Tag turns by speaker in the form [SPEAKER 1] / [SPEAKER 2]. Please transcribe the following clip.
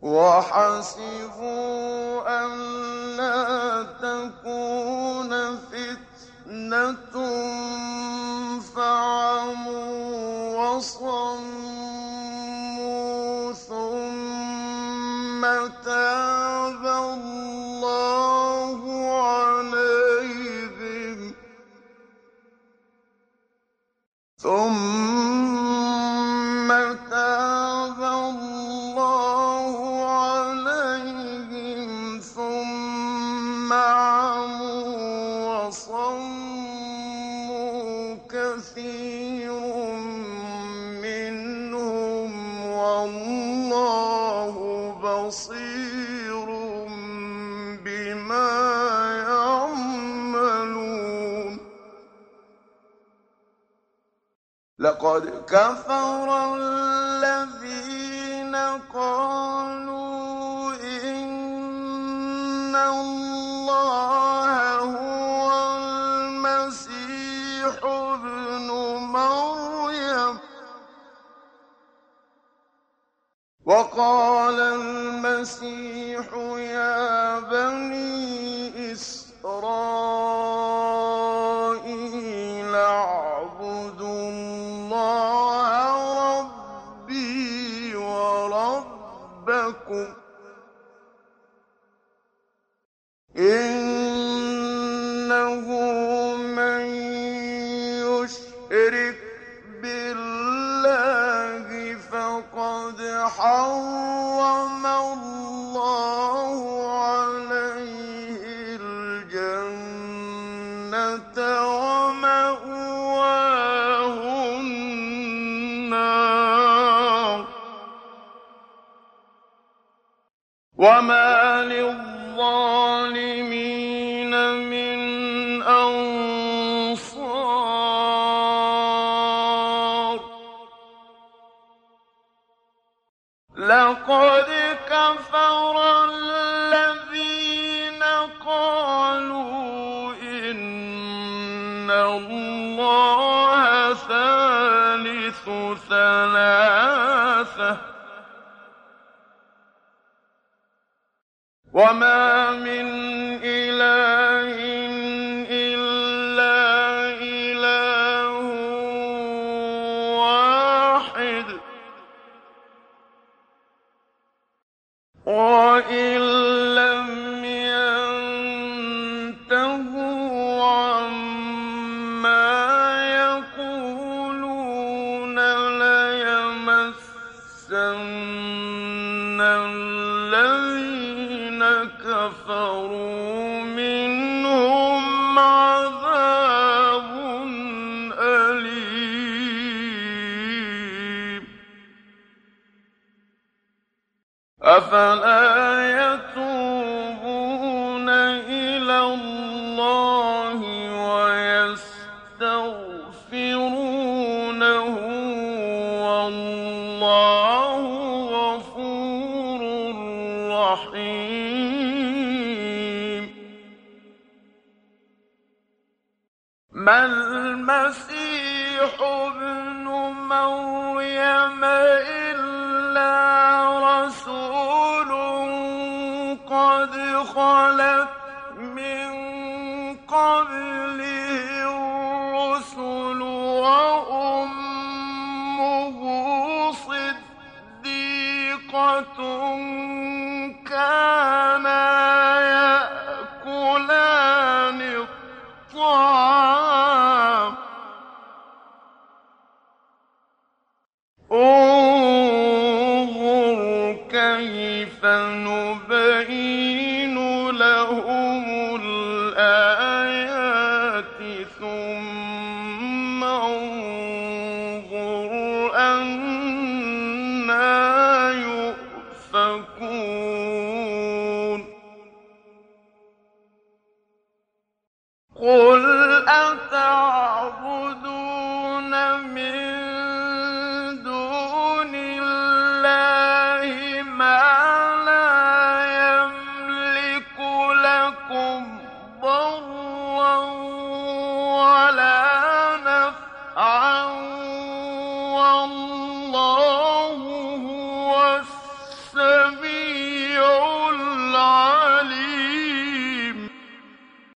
[SPEAKER 1] وحسبوا ألا تكون فتنة فعموا وصموا ثم تاب الله عليهم ثم عموا وصموا كثير منهم والله بصير بما يعملون. لقد كفر الذين قالوا إن الله هو المسيح ابن مريم وقال المسيح يا بني إسرائيل اعبدوا الله ربي وربكم إنه من يشرك بالله فقد حرم الله عليه الجنة ومأواه النار وما للظالمين من أنصار. لقد كفر الذين قالوا إن الله ثالث ثلاثة وما من إله إلا إله واحد وإن لم ينتهوا عما يقولون ليمسن الذين كفروا منهم عذاب أليم. أفلا يتوبون إلى الله ويستغفرونه والله غفور رحيم. ما المسيح ابن مريم إلا رسول قد خلت من قبله الرسل وأمه صديقة كانا يأكلان الطعام انظر كيف